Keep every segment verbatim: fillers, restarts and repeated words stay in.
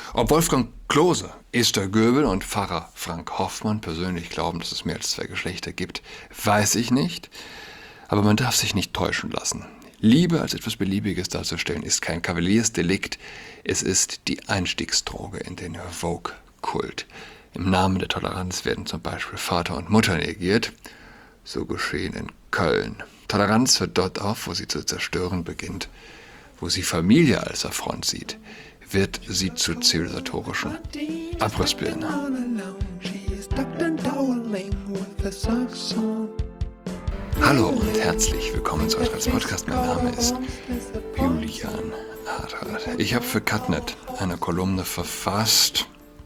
Ob Wolfgang Klose, Esther Göbel und Pfarrer Frank Hoffmann persönlich glauben, dass es mehr als zwei Geschlechter gibt, weiß ich nicht. Aber man darf sich nicht täuschen lassen. Liebe als etwas Beliebiges darzustellen, ist kein Kavaliersdelikt. Es ist die Einstiegsdroge in den Vogue-Kult. Im Namen der Toleranz werden zum Beispiel Vater und Mutter negiert. So geschehen in Köln. Toleranz hört dort auf, wo sie zu zerstören beginnt. Wo sie Familie als Affront sieht, wird sie zu zivilisatorischen Abrissbirnen. Hallo und herzlich willkommen zu unserem Podcast. Mein Name ist Julian Harthardt. Ich habe für Cutnet eine Kolumne verfasst.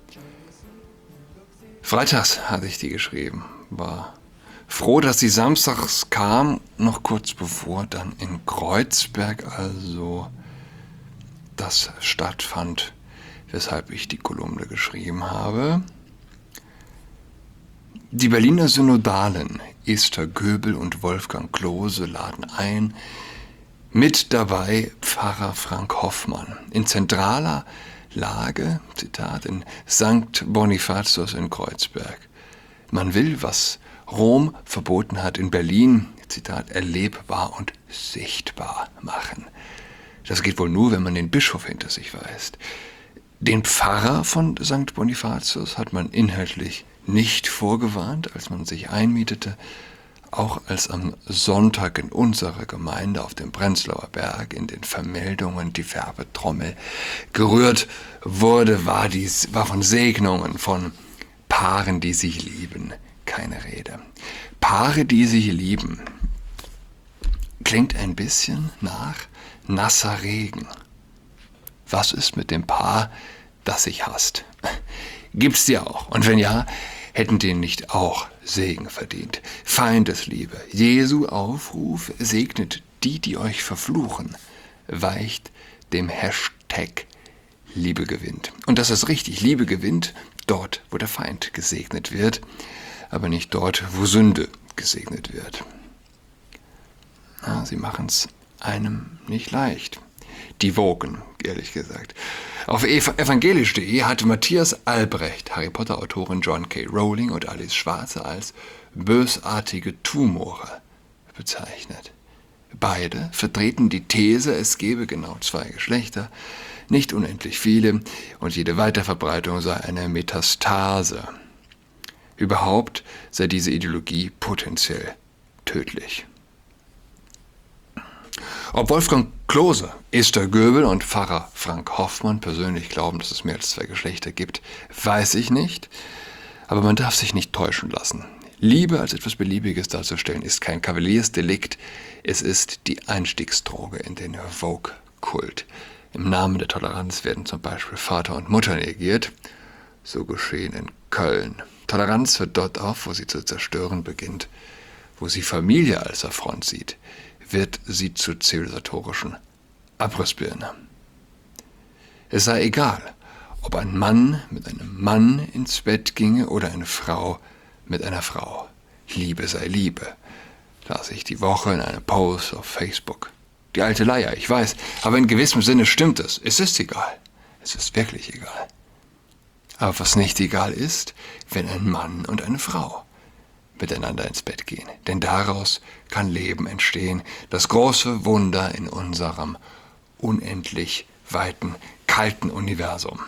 Freitags hatte ich die geschrieben, war froh, dass sie samstags kam, noch kurz bevor dann in Kreuzberg also das stattfand, weshalb ich die Kolumne geschrieben habe. Die Berliner Synodalen Esther Göbel und Wolfgang Klose laden ein, mit dabei Pfarrer Frank Hoffmann. In zentraler Lage, Zitat, in Sankt Bonifatius in Kreuzberg. Man will, was Rom verboten hat, in Berlin, Zitat, erlebbar und sichtbar machen. Das geht wohl nur, wenn man den Bischof hinter sich weist. Den Pfarrer von Sankt Bonifatius hat man inhaltlich nicht vorgewarnt, als man sich einmietete, auch als am Sonntag in unserer Gemeinde auf dem Prenzlauer Berg in den Vermeldungen die Werbetrommel gerührt wurde, war, dies, war von Segnungen, von Paaren, die sich lieben, keine Rede. Paare, die sich lieben, klingt ein bisschen nach nasser Regen. Was ist mit dem Paar, das sich hasst? Gibt's die auch? Und wenn ja, hätten die nicht auch Segen verdient? Feindesliebe. Jesu Aufruf segnet die, die euch verfluchen, weicht dem Hashtag Liebe gewinnt. Und das ist richtig. Liebe gewinnt dort, wo der Feind gesegnet wird, aber nicht dort, wo Sünde gesegnet wird. Ja, sie machen's einem nicht leicht. Die Wogen, ehrlich gesagt. Auf evangelisch punkt de hat Matthias Albrecht, Harry Potter-Autorin John K. Rowling und Alice Schwarzer als bösartige Tumore bezeichnet. Beide vertreten die These, es gebe genau zwei Geschlechter, nicht unendlich viele, und jede Weiterverbreitung sei eine Metastase. Überhaupt sei diese Ideologie potenziell tödlich. Ob Wolfgang Klose, Esther Göbel und Pfarrer Frank Hoffmann persönlich glauben, dass es mehr als zwei Geschlechter gibt, weiß ich nicht. Aber man darf sich nicht täuschen lassen. Liebe als etwas Beliebiges darzustellen, ist kein Kavaliersdelikt. Es ist die Einstiegsdroge in den Vogue-Kult. Im Namen der Toleranz werden zum Beispiel Vater und Mutter negiert. So geschehen in Köln. Toleranz hört dort auf, wo sie zu zerstören beginnt. Wo sie Familie als Affront sieht, wird sie zu zivilisatorischen Abrissbirne. Es sei egal, ob ein Mann mit einem Mann ins Bett ginge oder eine Frau mit einer Frau. Liebe sei Liebe, las ich die Woche in einem Post auf Facebook. Die alte Leier, ich weiß, aber in gewissem Sinne stimmt es. Es ist egal. Es ist wirklich egal. Aber was nicht egal ist, wenn ein Mann und eine Frau miteinander ins Bett gehen. Denn daraus kann Leben entstehen, das große Wunder in unserem unendlich weiten, kalten Universum.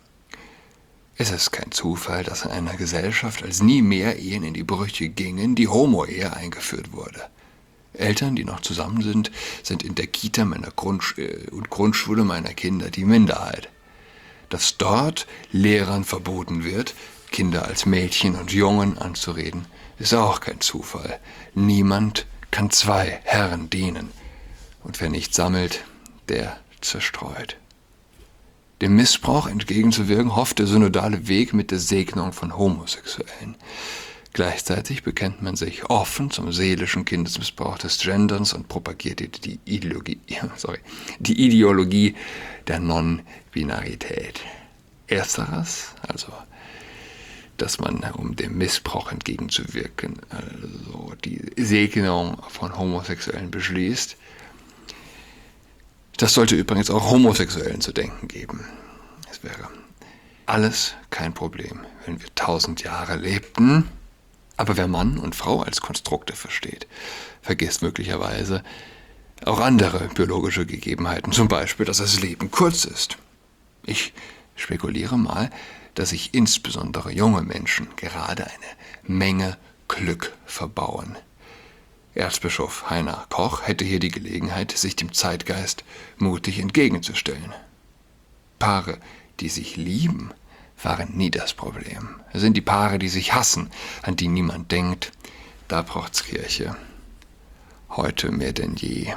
Es ist kein Zufall, dass in einer Gesellschaft, als nie mehr Ehen in die Brüche gingen, die Homo-Ehe eingeführt wurde. Eltern, die noch zusammen sind, sind in der Kita meiner Grundsch- und Grundschule meiner Kinder die Minderheit. Dass dort Lehrern verboten wird, Kinder als Mädchen und Jungen anzureden, ist auch kein Zufall. Niemand kann zwei Herren dienen. Und wer nicht sammelt, der zerstreut. Dem Missbrauch entgegenzuwirken, hofft der synodale Weg mit der Segnung von Homosexuellen. Gleichzeitig bekennt man sich offen zum seelischen Kindesmissbrauch des Genderns und propagiert die, die, Ideologie, sorry, die Ideologie der Non-Binarität. Ersteres, also dass man, um dem Missbrauch entgegenzuwirken, also die Segnung von Homosexuellen beschließt. Das sollte übrigens auch Homosexuellen zu denken geben. Es wäre alles kein Problem, wenn wir tausend Jahre lebten. Aber wer Mann und Frau als Konstrukte versteht, vergisst möglicherweise auch andere biologische Gegebenheiten, zum Beispiel, dass das Leben kurz ist. Ich spekuliere mal, dass sich insbesondere junge Menschen gerade eine Menge Glück verbauen. Erzbischof Heiner Koch hätte hier die Gelegenheit, sich dem Zeitgeist mutig entgegenzustellen. Paare, die sich lieben, waren nie das Problem. Es sind die Paare, die sich hassen, an die niemand denkt. Da braucht's Kirche. Heute mehr denn je.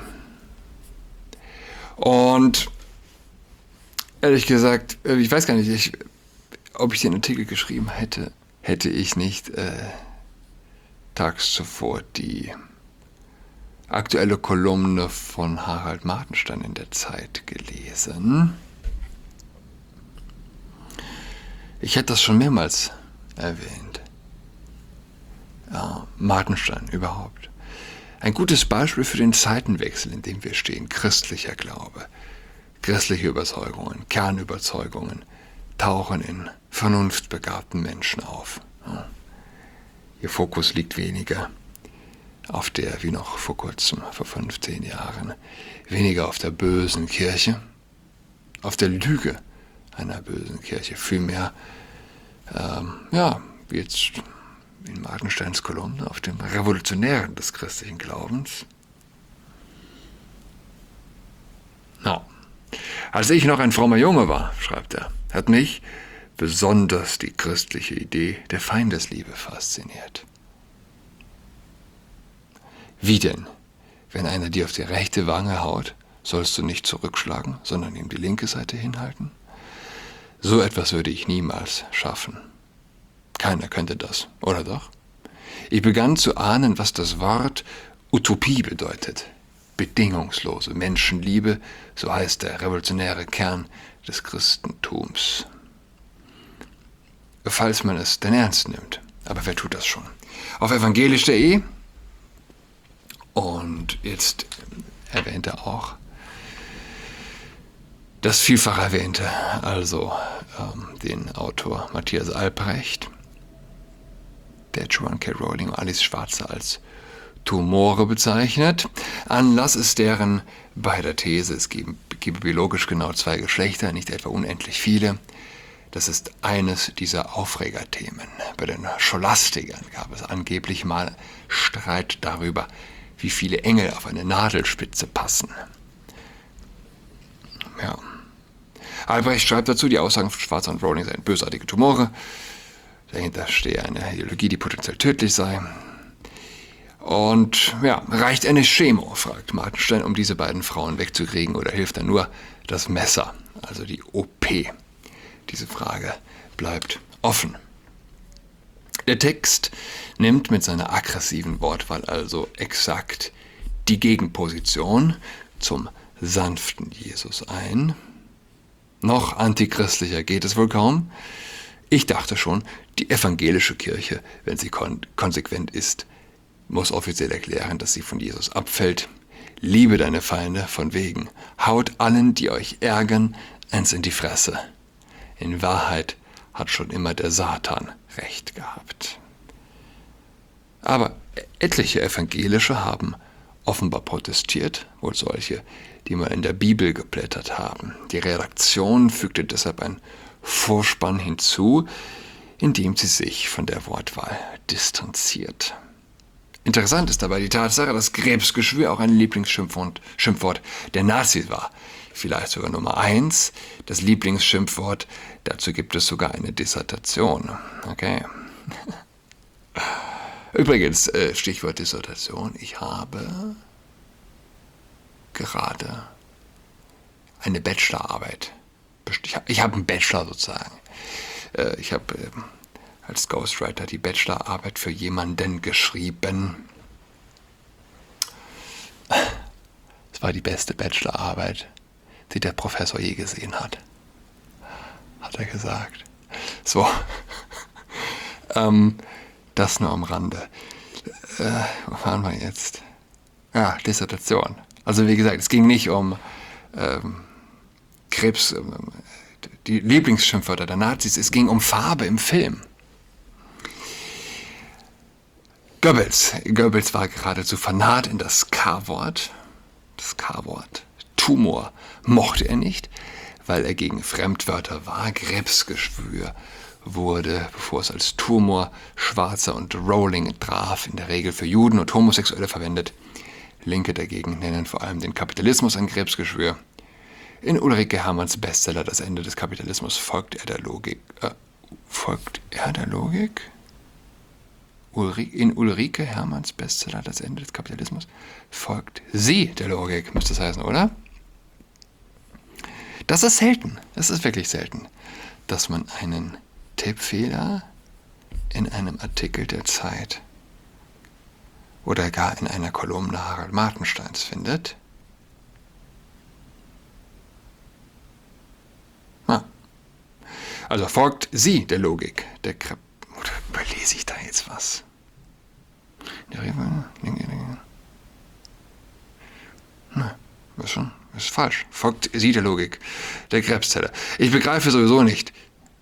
Und ehrlich gesagt, ich weiß gar nicht, ich, ob ich den Artikel geschrieben hätte, hätte ich nicht äh, tags zuvor die aktuelle Kolumne von Harald Martenstein in der Zeit gelesen. Ich hätte das schon mehrmals erwähnt. Ja, Martenstein überhaupt. Ein gutes Beispiel für den Zeitenwechsel, in dem wir stehen. Christlicher Glaube, christliche Überzeugungen, Kernüberzeugungen tauchen in vernunftbegabten Menschen auf. Ja. Ihr Fokus liegt weniger auf der, wie noch vor kurzem, vor fünfzehn Jahren, weniger auf der bösen Kirche, auf der Lüge einer bösen Kirche, vielmehr, ähm, ja, wie jetzt in Martensteins Kolumne, auf dem Revolutionären des christlichen Glaubens. No. Als ich noch ein frommer Junge war, schreibt er, hat mich besonders die christliche Idee der Feindesliebe fasziniert. Wie denn? Wenn einer dir auf die rechte Wange haut, sollst du nicht zurückschlagen, sondern ihm die linke Seite hinhalten? So etwas würde ich niemals schaffen. Keiner könnte das, oder doch? Ich begann zu ahnen, was das Wort Utopie bedeutet. Bedingungslose Menschenliebe, so heißt der revolutionäre Kern des Christentums. Falls man es denn ernst nimmt. Aber wer tut das schon? Auf evangelisch punkt de und jetzt erwähnt er auch das vielfach erwähnte, also ähm, den Autor Matthias Albrecht, der Joanne K. Rowling und Alice Schwarzer als Tumore bezeichnet. Anlass ist deren beider These, es gebe, gebe biologisch genau zwei Geschlechter, nicht etwa unendlich viele. Das ist eines dieser Aufregerthemen. Bei den Scholastikern gab es angeblich mal Streit darüber, wie viele Engel auf eine Nadelspitze passen. Ja. Albrecht schreibt dazu, die Aussagen von Schwarzer und Rowling seien bösartige Tumore. Dahinter stehe eine Ideologie, die potenziell tödlich sei. Und ja, reicht eine Chemo, fragt Martenstein, um diese beiden Frauen wegzukriegen, oder hilft dann nur das Messer, also die O P? Diese Frage bleibt offen. Der Text nimmt mit seiner aggressiven Wortwahl also exakt die Gegenposition zum sanften Jesus ein. Noch antichristlicher geht es wohl kaum. Ich dachte schon, die evangelische Kirche, wenn sie kon- konsequent ist, muss offiziell erklären, dass sie von Jesus abfällt. Liebe deine Feinde von wegen. Haut allen, die euch ärgern, eins in die Fresse. In Wahrheit hat schon immer der Satan recht gehabt. Aber etliche Evangelische haben offenbar protestiert, wohl solche, die mal in der Bibel geblättert haben. Die Redaktion fügte deshalb ein Vorspann hinzu, indem sie sich von der Wortwahl distanziert. Interessant ist dabei die Tatsache, dass Krebsgeschwür auch ein Lieblingsschimpfwort Schimpfwort der Nazis war. Vielleicht sogar Nummer eins, das Lieblingsschimpfwort. Dazu gibt es sogar eine Dissertation. Okay. Übrigens, Stichwort Dissertation. Ich habe gerade eine Bachelorarbeit. Ich habe einen Bachelor sozusagen. Ich habe als Ghostwriter die Bachelorarbeit für jemanden geschrieben. Es war die beste Bachelorarbeit, die der Professor je gesehen hat, hat er gesagt. So, ähm, das nur am Rande. Äh, wo waren wir jetzt? Ja, Dissertation. Also wie gesagt, es ging nicht um ähm, Krebs, ähm, die Lieblingsschimpfwörter der Nazis. Es ging um Farbe im Film. Goebbels. Goebbels war geradezu fanat in das K-Wort. Das K-Wort. Tumor mochte er nicht, weil er gegen Fremdwörter war. Krebsgeschwür wurde, bevor es als Tumor, Schwarzer und Rolling traf, in der Regel für Juden und Homosexuelle verwendet. Linke dagegen nennen vor allem den Kapitalismus ein Krebsgeschwür. In Ulrike Hermanns Bestseller Das Ende des Kapitalismus folgt er der Logik. Äh, folgt er der Logik? Ulri in Ulrike Hermanns Bestseller Das Ende des Kapitalismus folgt sie der Logik, müsste es heißen, oder? Das ist selten, das ist wirklich selten, dass man einen Tippfehler in einem Artikel der Zeit oder gar in einer Kolumne Harald Martensteins findet. Ah. Also folgt sie der Logik. Der Kre oder überlese ich da jetzt was? Der Na, ist schon, ist falsch. Folgt sie der Logik. Der Krebszelle. Ich begreife sowieso nicht,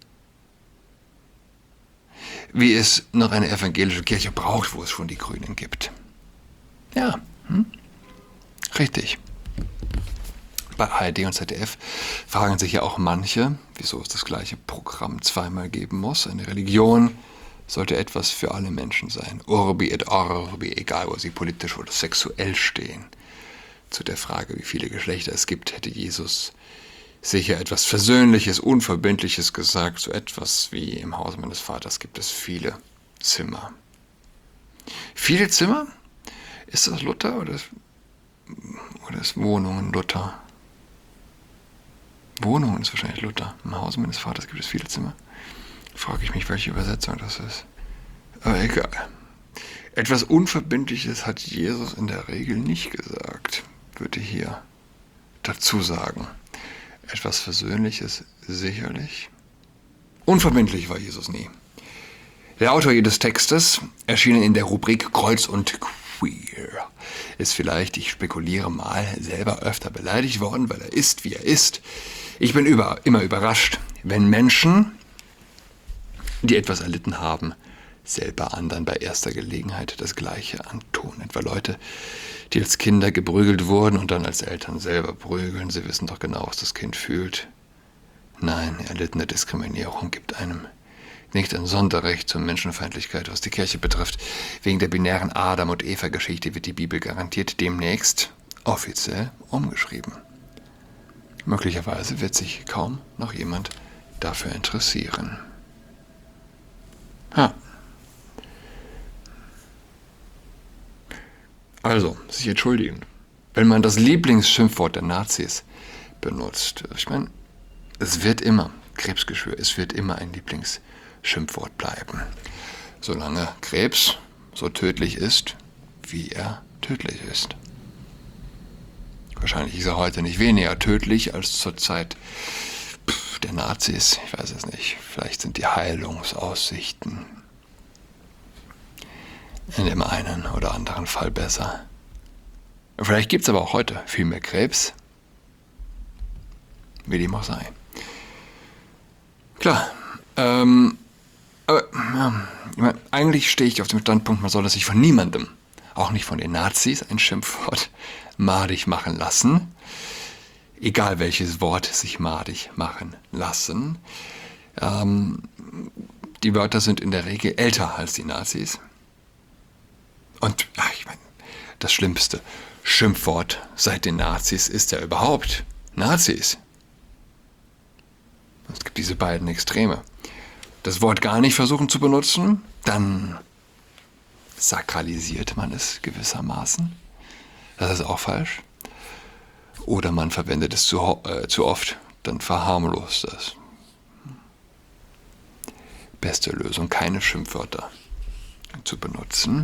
wie es noch eine evangelische Kirche braucht, wo es schon die Grünen gibt. Ja, hm? Richtig. Bei A R D und Z D F fragen sich ja auch manche, wieso es das gleiche Programm zweimal geben muss. Eine Religion sollte etwas für alle Menschen sein. Urbi et Orbi, egal wo sie politisch oder sexuell stehen. Zu der Frage, wie viele Geschlechter es gibt, hätte Jesus sicher etwas Versöhnliches, Unverbindliches gesagt. So etwas wie im Haus meines Vaters gibt es viele Zimmer. Viele Zimmer? Ist das Luther oder ist, oder ist Wohnungen Luther? Wohnungen ist wahrscheinlich Luther. Im Haus meines Vaters gibt es viele Zimmer. Frage ich mich, welche Übersetzung das ist. Aber egal. Etwas Unverbindliches hat Jesus in der Regel nicht gesagt, würde ich hier dazu sagen. Etwas Versöhnliches sicherlich. Unverbindlich war Jesus nie. Der Autor jedes Textes, erschienen in der Rubrik Kreuz und Queer, ist vielleicht, ich spekuliere mal, selber öfter beleidigt worden, weil er ist, wie er ist. Ich bin über, immer überrascht, wenn Menschen, die etwas erlitten haben, selber anderen bei erster Gelegenheit das Gleiche antun. Etwa Leute, die als Kinder geprügelt wurden und dann als Eltern selber prügeln. Sie wissen doch genau, was das Kind fühlt. Nein, erlittene Diskriminierung gibt einem nicht ein Sonderrecht zur Menschenfeindlichkeit, was die Kirche betrifft. Wegen der binären Adam- und Eva-Geschichte wird die Bibel garantiert demnächst offiziell umgeschrieben. Möglicherweise wird sich kaum noch jemand dafür interessieren. Ha. Also, sich entschuldigen. Wenn man das Lieblingsschimpfwort der Nazis benutzt, ich meine, es wird immer, Krebsgeschwür, es wird immer ein Lieblingsschimpfwort bleiben. Solange Krebs so tödlich ist, wie er tödlich ist. Wahrscheinlich ist er heute nicht weniger tödlich als zur Zeit der Nazis. Ich weiß es nicht. Vielleicht sind die Heilungsaussichten in dem einen oder anderen Fall besser. Vielleicht gibt es aber auch heute viel mehr Krebs. Wie dem auch sei. Klar. Ähm, aber ja, ich meine, eigentlich stehe ich auf dem Standpunkt, man soll sich von niemandem, auch nicht von den Nazis, ein Schimpfwort madig machen lassen. Egal welches Wort sich madig machen lassen. Ähm, die Wörter sind in der Regel älter als die Nazis. Und ach, ich meine, das schlimmste Schimpfwort seit den Nazis ist ja überhaupt Nazis. Es gibt diese beiden Extreme. Das Wort gar nicht versuchen zu benutzen, dann sakralisiert man es gewissermaßen. Das ist auch falsch. Oder man verwendet es zu, äh, zu oft, dann verharmlost es. Beste Lösung, keine Schimpfwörter zu benutzen.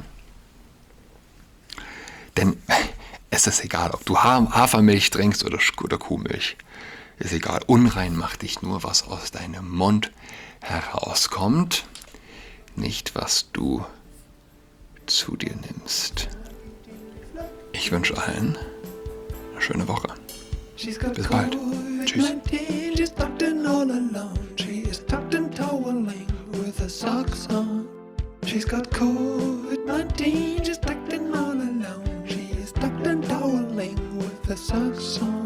Denn es ist egal, ob du Hafermilch trinkst oder, oder Kuhmilch. Ist egal, unrein macht dich nur, was aus deinem Mund herauskommt, nicht was du zu dir nimmst. Ich wünsche allen eine schöne Woche. Bis bald. Tschüss. all alone. She is tucked and toweling with her socks on. She's got COVID nineteen, she's tucked in all alone. She is tucked and toweling with her socks on.